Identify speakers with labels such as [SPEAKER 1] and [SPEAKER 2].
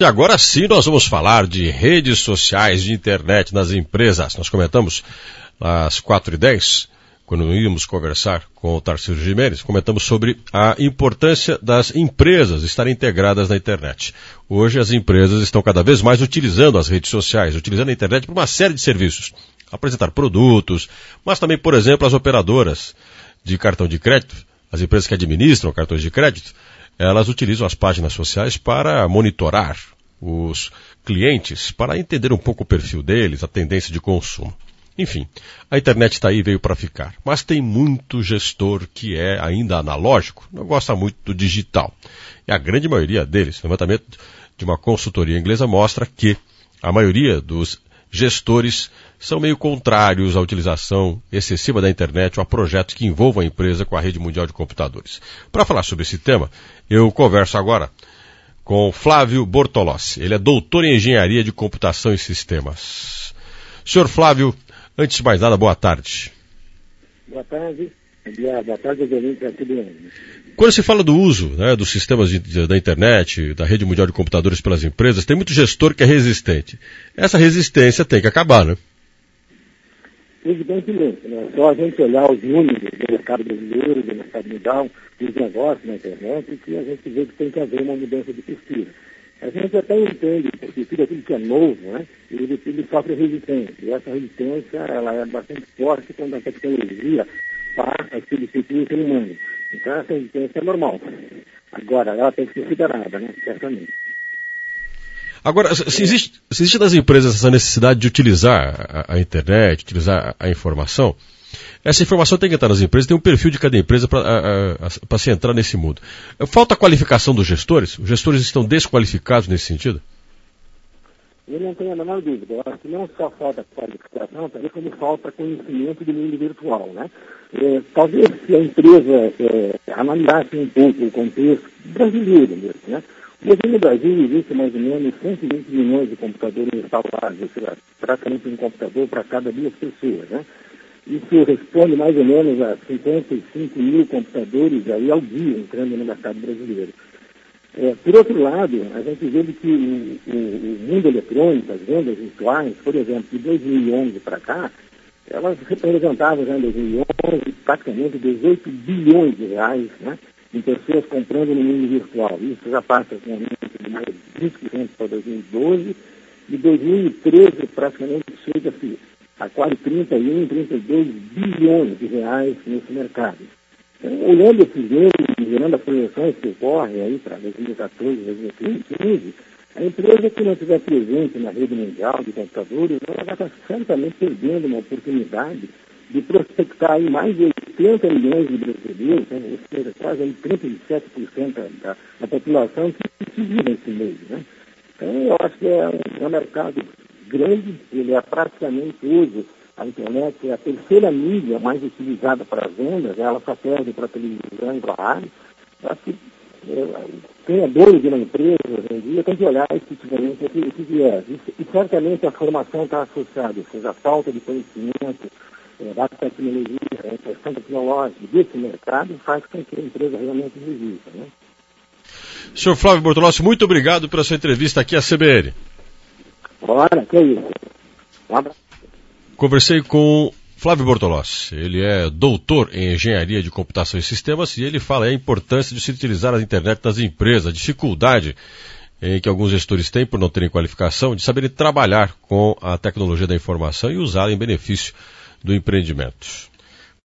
[SPEAKER 1] E agora sim nós vamos falar de redes sociais, de internet nas empresas. Nós comentamos às 4h10, quando íamos conversar com o Tarcísio Gimenez, comentamos sobre a importância das empresas estarem integradas na internet. Hoje as empresas estão cada vez mais utilizando as redes sociais, utilizando a internet para uma série de serviços. Apresentar produtos, mas também, por exemplo, as operadoras de cartão de crédito, as empresas que administram cartões de crédito, elas utilizam as páginas sociais para monitorar os clientes, para entender um pouco o perfil deles, a tendência de consumo. Enfim, a internet está aí e veio para ficar. Mas tem muito gestor que é ainda analógico, não gosta muito do digital. E a grande maioria deles, o levantamento de uma consultoria inglesa mostra que a maioria dos gestores são meio contrários à utilização excessiva da internet ou a projetos que envolvam a empresa com a rede mundial de computadores. Para falar sobre esse tema, eu converso agora com Flávio Bortolossi. Ele é doutor em engenharia de computação e sistemas. Senhor Flávio, antes de mais nada, boa tarde.
[SPEAKER 2] Boa tarde. Boa tarde, tudo bem?
[SPEAKER 1] Quando se fala do uso, né, dos sistemas da internet, da rede mundial de computadores pelas empresas, tem muito gestor que é resistente. Essa resistência tem que acabar, né?
[SPEAKER 2] Evidentemente, né? Só a gente olhar os números do mercado brasileiro, do mercado mundial, dos negócios na internet, que a gente vê que tem que haver uma mudança de postura. A gente até entende, porque tudo aquilo que é novo, né, ele sofre resistência. E essa resistência, ela é bastante forte quando a tecnologia passa a substituir o ser humano. Então, essa resistência é normal. Agora, ela tem que ser superada, né, certamente.
[SPEAKER 1] Agora, se existe nas empresas essa necessidade de utilizar a internet, utilizar a informação, essa informação tem que estar nas empresas, tem um perfil de cada empresa para se entrar nesse mundo. Falta a qualificação dos gestores? Os gestores estão desqualificados nesse sentido?
[SPEAKER 2] Eu não tenho a menor dúvida. Eu acho que não só falta qualificação, também como falta conhecimento do mundo virtual, né? Talvez se a empresa analisasse um pouco o contexto brasileiro mesmo, né? Porque no Brasil existe mais ou menos 120 milhões de computadores instalados, ou seja, praticamente um computador para cada 2 pessoas, né? Isso responde mais ou menos a 55 mil computadores aí ao dia entrando no mercado brasileiro. Por outro lado, a gente vê que o mundo eletrônico, as vendas virtuais, por exemplo, de 2011 para cá, elas representavam já em 2011 praticamente 18 bilhões de reais, né, em pessoas comprando no mundo virtual. Isso já passa com um aumento de mais de 20% para 2012, e 2013 praticamente chega-se a quase 31, 32 bilhões de reais nesse mercado. Então, olhando esses números, olhando as projeções que ocorrem aí para 2014, 2015, a empresa que não estiver presente na rede mundial de computadores, ela vai estar certamente perdendo uma oportunidade de prospectar aí mais de 80 milhões de brasileiros, né, ou seja, quase aí 37% da população que vive nesse meio, né? Então, eu acho que é um mercado grande, ele é praticamente hoje, a internet é a terceira mídia mais utilizada para as vendas, ela só perde para a televisão e para a rádio. Eu acho que quem é dono de uma empresa hoje em dia tem que olhar efetivamente o que é. E certamente a formação está associada, ou seja, a falta de conhecimento da tecnologia, a questão tecnológica desse mercado faz com que a empresa realmente resista, né?
[SPEAKER 1] Senhor Flávio Bortolossi, muito obrigado pela sua entrevista aqui à CBN.
[SPEAKER 2] Ora, que é isso. Um abraço.
[SPEAKER 1] Conversei com Flávio Bortolossi. Ele é doutor em engenharia de computação e sistemas e ele fala a importância de se utilizar a internet nas empresas, a dificuldade em que alguns gestores têm por não terem qualificação, de saberem trabalhar com a tecnologia da informação e usá-la em benefício do empreendimento.